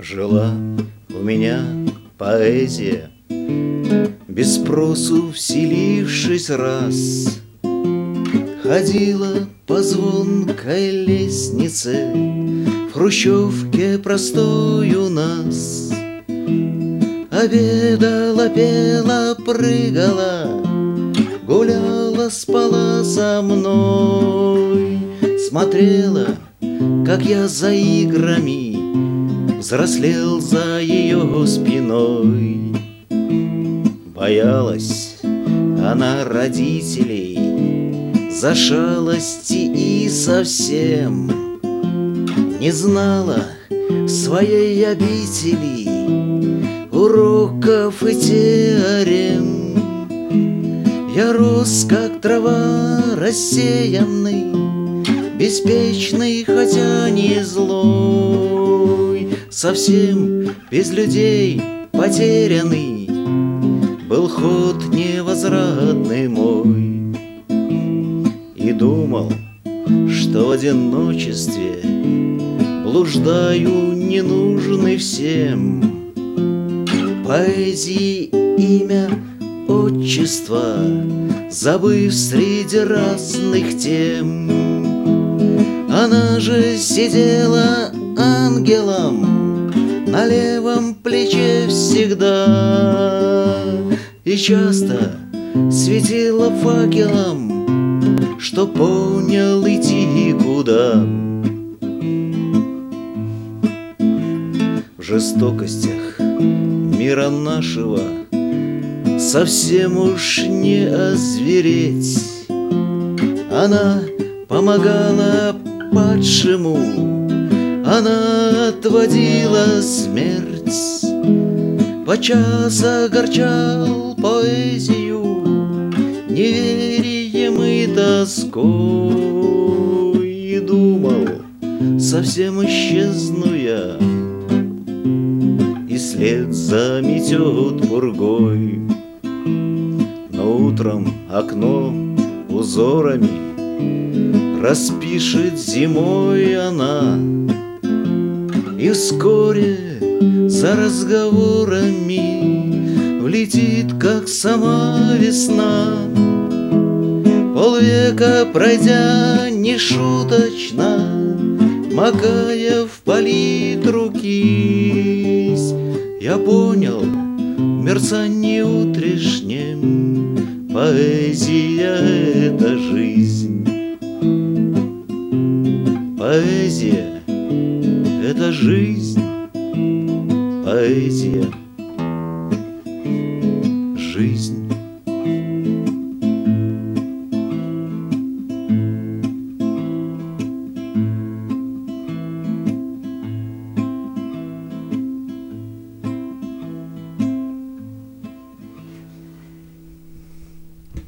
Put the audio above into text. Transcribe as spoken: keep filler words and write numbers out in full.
Жила у меня поэзия, без спросу вселившись раз, ходила по звонкой лестнице в хрущевке простой у нас. Обедала, пела, прыгала, гуляла, спала со мной, смотрела, как я за играми взрослел за ее спиной. Боялась она родителей за шалости и совсем не знала своей обители, уроков и теорем. Я рос, как трава, рассеянный, беспечный, хотя не злой, совсем без людей потерянный был ход невозвратный мой. И думал, что в одиночестве блуждаю, ненужный всем. Поэзии имя, отчество забыв среди разных тем, она же сидела ангелом на левом плече всегда и часто светила факелом, что понял идти куда. В жестокостях мира нашего совсем уж не озвереть, она помогала падшему, она отводила смерть. Подчас огорчал поэзию неверием и тоской, и думал, совсем исчезну я, и след заметет пургой. Но утром окно узорами распишет зимой она, и вскоре за разговорами влетит, как сама весна. Полвека пройдя нешуточно, макая в палитру кисть, я понял в мерцании утрешнем: поэзия — это жизнь. Поэзия — это жизнь, поэзия